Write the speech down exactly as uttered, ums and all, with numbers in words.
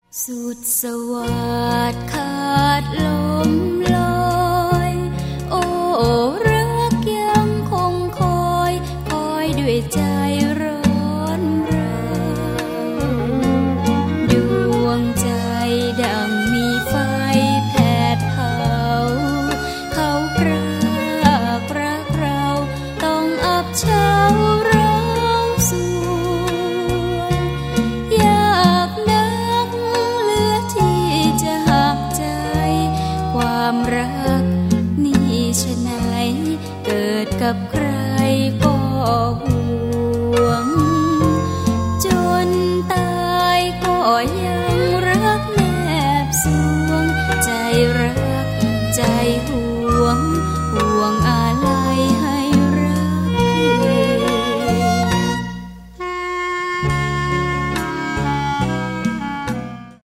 สุดสวัสดิ์ขาดลมลอยโอ้รักยังคงคอยคอยด้วยใจร้อนราวดวงใจดังมีไฟแผดเผาเขาพรากรักเราต้องอับเฉาร้าวสวงอยากนักเหลือที่จะหักใจความรักนี่ฉะไหนเกิดกับใครก็ห่วงจนตายก็ยังรักแนบสวงใจรักใจห่วงห่วงอา